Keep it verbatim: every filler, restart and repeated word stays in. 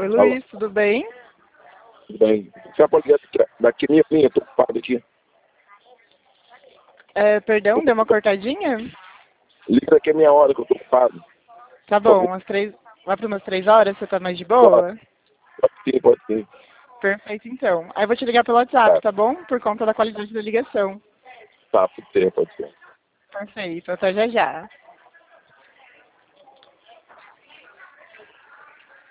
Oi, Luiz, tudo bem? Tudo bem. Você pode ligar daqui minha filha, eu tô ocupado aqui. É, perdão, deu uma cortadinha? Liga daqui a meia hora que eu tô ocupado. Tá bom, umas três, lá para umas três horas, você tá mais de boa? Pode, pode ser, pode ser. Perfeito, então. Aí eu vou te ligar pelo WhatsApp, tá bom? Por conta da qualidade da ligação. Tá, pode ser, pode ser. Perfeito, até já já.